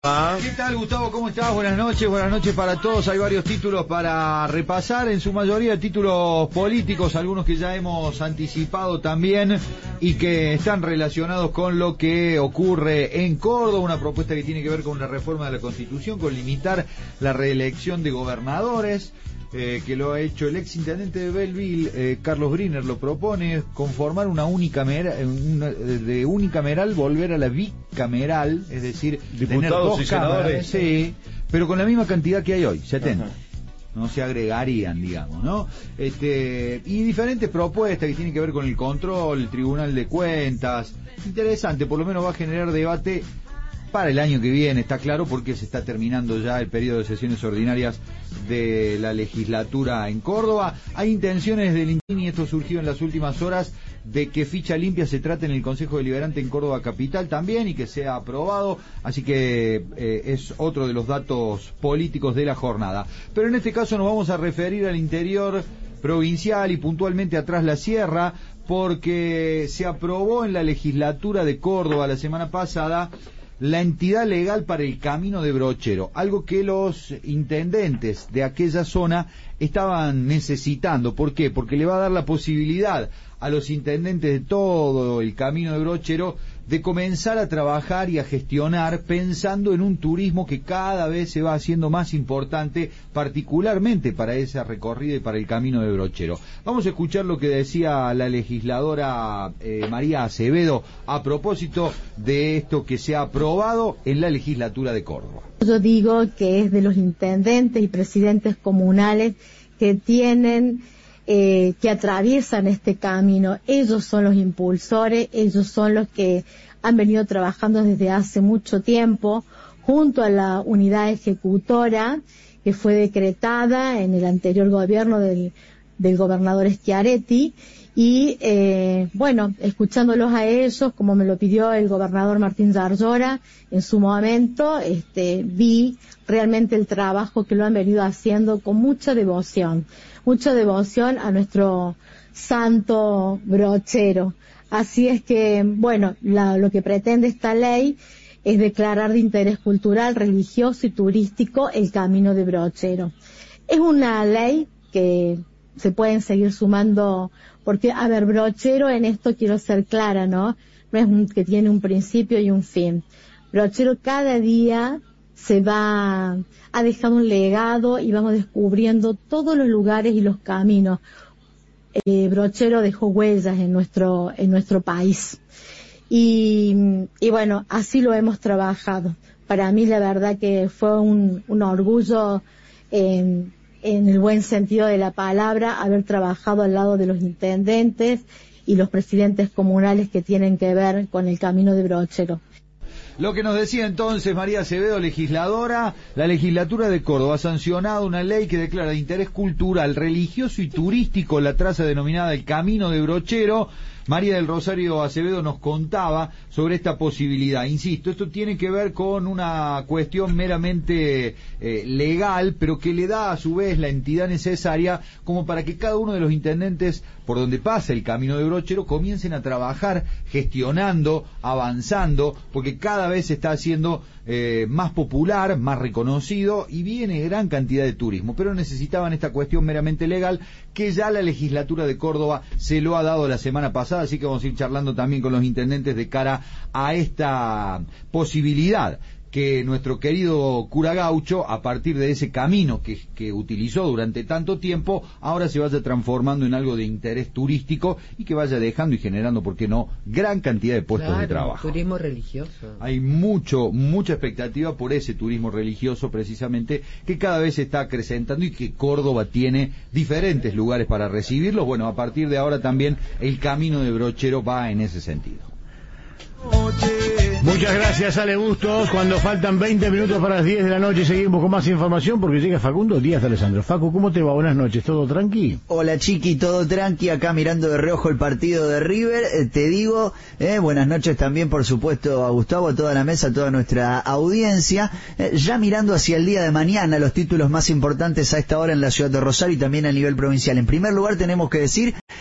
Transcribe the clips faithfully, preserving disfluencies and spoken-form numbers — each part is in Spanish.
Ah. ¿Qué tal, Gustavo? ¿Cómo estás? Buenas noches, buenas noches para todos. Hay varios títulos para repasar, en su mayoría títulos políticos, algunos que ya hemos anticipado también y que están relacionados con lo que ocurre en Córdoba, una propuesta que tiene que ver con una reforma de la Constitución, con limitar la reelección de gobernadores. Eh, que lo ha hecho el ex intendente de Belleville, eh, Carlos Briner, lo propone conformar una unicameral, una, de unicameral volver a la bicameral, es decir, diputados tener dos y cámaras, senadores, sí, pero con la misma cantidad que hay hoy, setenta. Ajá. No se agregarían, digamos, ¿no? Este, y diferentes propuestas que tienen que ver con el control, el Tribunal de Cuentas. Interesante, por lo menos va a generar debate para el año que viene, está claro, porque se está terminando ya el periodo de sesiones ordinarias de la legislatura en Córdoba. Hay intenciones del INTINI, y esto surgió en las últimas horas, de que ficha limpia se trate en el Consejo Deliberante en Córdoba Capital también y que sea aprobado, así que eh, es otro de los datos políticos de la jornada. Pero en este caso nos vamos a referir al interior provincial y puntualmente atrás la sierra, porque se aprobó en la legislatura de Córdoba la semana pasada la entidad legal para el camino de Brochero, algo que los intendentes de aquella zona estaban necesitando. ¿Por qué? Porque le va a dar la posibilidad a los intendentes de todo el camino de Brochero de comenzar a trabajar y a gestionar pensando en un turismo que cada vez se va haciendo más importante, particularmente para esa recorrida y para el camino de Brochero. Vamos a escuchar lo que decía la legisladora eh, María Acevedo a propósito de esto que se ha aprobado en la legislatura de Córdoba. Yo digo que es de los intendentes y presidentes comunales que tienen Eh, que atraviesan este camino. Ellos son los impulsores, ellos son los que han venido trabajando desde hace mucho tiempo junto a la unidad ejecutora que fue decretada en el anterior gobierno del, del gobernador Schiaretti y eh, bueno, escuchándolos a ellos, como me lo pidió el gobernador Martín Zarzora en su momento, este, vi realmente el trabajo que lo han venido haciendo con mucha devoción, mucha devoción a nuestro santo brochero. Así es que, bueno, la, lo que pretende esta ley es declarar de interés cultural, religioso y turístico el camino de Brochero. Es una ley que se pueden seguir sumando, porque, a ver, Brochero, en esto quiero ser clara, ¿no? No es un, que tiene un principio y un fin. Brochero cada día se va, ha dejado un legado y vamos descubriendo todos los lugares y los caminos. Eh, Brochero dejó huellas en nuestro, en nuestro país. Y, y bueno, así lo hemos trabajado. Para mí la verdad que fue un, un orgullo, eh, en el buen sentido de la palabra, haber trabajado al lado de los intendentes y los presidentes comunales que tienen que ver con el camino de Brochero. Lo que nos decía entonces María Acevedo, legisladora, la legislatura de Córdoba ha sancionado una ley que declara de interés cultural, religioso y turístico la traza denominada el Camino de Brochero. María del Rosario Acevedo nos contaba sobre esta posibilidad. Insisto, esto tiene que ver con una cuestión meramente eh, legal, pero que le da a su vez la entidad necesaria como para que cada uno de los intendentes por donde pasa el camino de Brochero comiencen a trabajar gestionando, avanzando, porque cada vez se está haciendo eh, más popular, más reconocido y viene gran cantidad de turismo, pero necesitaban esta cuestión meramente legal que ya la legislatura de Córdoba se lo ha dado la semana pasada, así que vamos a ir charlando también con los intendentes de cara a esta posibilidad que nuestro querido cura Gaucho, a partir de ese camino que, que utilizó durante tanto tiempo, ahora se vaya transformando en algo de interés turístico y que vaya dejando y generando, ¿por qué no?, gran cantidad de puestos claro, de trabajo. Turismo religioso. Hay mucho, mucha expectativa por ese turismo religioso precisamente, que cada vez se está acrecentando y que Córdoba tiene diferentes lugares para recibirlo. Bueno, a partir de ahora también el camino de Brochero va en ese sentido. Muchas gracias, Ale Bustos. Cuando faltan veinte minutos para las diez de la noche seguimos con más información porque llega Facundo Díaz de Alessandro. Facu, ¿cómo te va? Buenas noches, ¿todo tranqui? Hola Chiqui, todo tranqui, acá mirando de reojo el partido de River, eh, te digo, eh, buenas noches también por supuesto a Gustavo, a toda la mesa, a toda nuestra audiencia, eh, ya mirando hacia el día de mañana los títulos más importantes a esta hora en la ciudad de Rosario y también a nivel provincial. En primer lugar tenemos que decir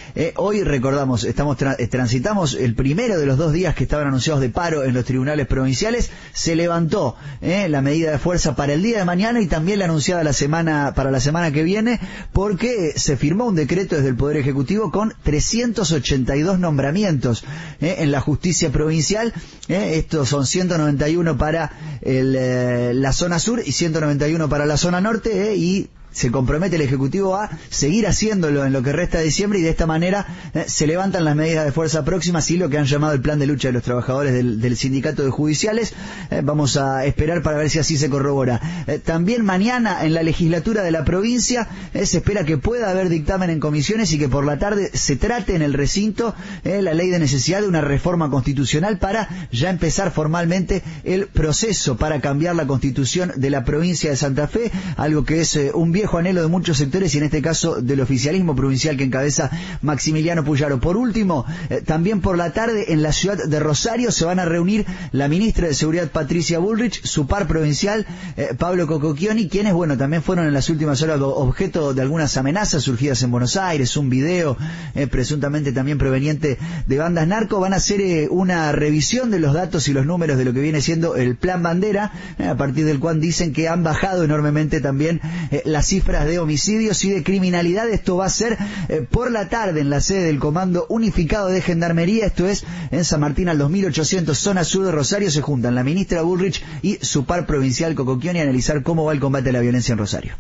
Eh, hoy recordamos, estamos tra transitamos el primero de los dos días que estaban anunciados de paro en los tribunales provinciales. Se levantó eh, la medida de fuerza para el día de mañana y también la anunciada la semana para la semana que viene, porque se firmó un decreto desde el Poder Ejecutivo con trescientos ochenta y dos nombramientos eh, en la justicia provincial. Eh, estos son ciento noventa y uno para el, eh, la zona sur y ciento noventa y uno para la zona norte, eh, y se compromete el Ejecutivo a seguir haciéndolo en lo que resta de diciembre, y de esta manera eh, se levantan las medidas de fuerza próximas y lo que han llamado el plan de lucha de los trabajadores del, del sindicato de judiciales. Eh, vamos a esperar para ver si así se corrobora. Eh, también mañana en la legislatura de la provincia eh, se espera que pueda haber dictamen en comisiones y que por la tarde se trate en el recinto eh, la ley de necesidad de una reforma constitucional para ya empezar formalmente el proceso para cambiar la constitución de la provincia de Santa Fe, algo que es eh, un bien viejo anhelo de muchos sectores y en este caso del oficialismo provincial que encabeza Maximiliano Puyaro. Por último, eh, también por la tarde en la ciudad de Rosario se van a reunir la ministra de Seguridad Patricia Bullrich, su par provincial eh, Pablo Cococchioni, quienes, bueno, también fueron en las últimas horas objeto de algunas amenazas surgidas en Buenos Aires, un video eh, presuntamente también proveniente de bandas narco. Van a hacer eh, una revisión de los datos y los números de lo que viene siendo el Plan Bandera, eh, a partir del cual dicen que han bajado enormemente también eh, las cifras de homicidios y de criminalidad. Esto va a ser eh, por la tarde en la sede del Comando Unificado de Gendarmería, esto es en San Martín al dos mil ochocientos, zona sur de Rosario. Se juntan la ministra Bullrich y su par provincial Cococchioni a analizar cómo va el combate a la violencia en Rosario.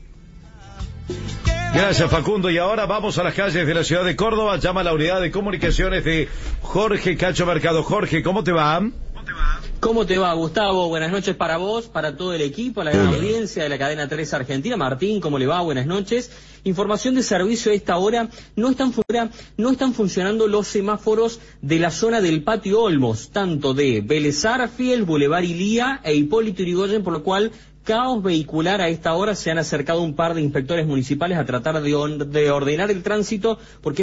Gracias, Facundo. Y ahora vamos a las calles de la ciudad de Córdoba. Llama a la unidad de comunicaciones de Jorge Cacho Mercado. Jorge, ¿cómo te va? ¿Cómo te va, Gustavo? Buenas noches para vos, para todo el equipo, a la gran audiencia de la cadena tres Argentina. Martín, ¿cómo le va? Buenas noches. Información de servicio a esta hora. No están, no están funcionando los semáforos de la zona del Patio Olmos, tanto de Vélez Arfiel, Boulevard Ilía e Hipólito Yrigoyen, por lo cual caos vehicular a esta hora. Se han acercado un par de inspectores municipales a tratar de, on, de ordenar el tránsito, porque